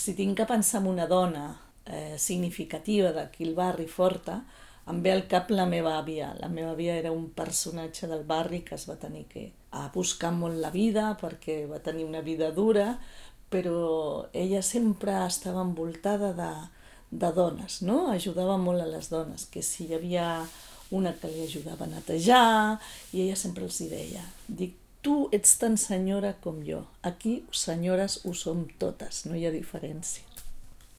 Si tinc que pensar en una dona significativa d'aquí al barri forta, em ve al cap la meva àvia. La meva àvia era un personatge del barri que es va tenir que buscar molt la vida perquè va tenir una vida dura, però ella sempre estava envoltada de dones, no? Ajudava molt a les dones, que si hi havia una que li ajudava a netejar, i ella sempre els deia, dic, tu ets tan senyora com jo, aquí senyores ho som totes, no hi ha diferència.